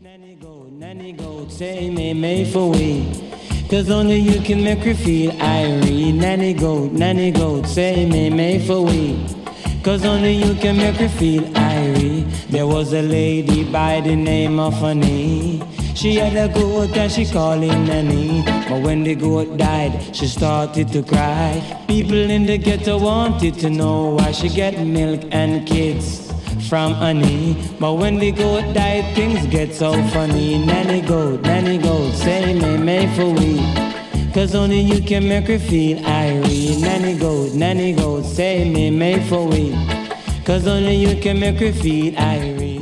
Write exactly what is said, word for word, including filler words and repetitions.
Nanny goat, nanny goat, say me, me for we. Cause only you can make her feel irie. Nanny goat, nanny goat, say me, me for we. Cause only you can make her feel irie. There was a lady by the name of Annie. She had a goat and she called him Nanny. But when the goat died, she started to cry. People in the ghetto wanted to know why she get milk and kids from Annie. But when the goat died, things get so funny. Nanny goat, nanny goat, say me, me for we. Cause only you can make her feel irie. Nanny goat, nanny goat, say me, me for we. Cause only you can make her feel irie.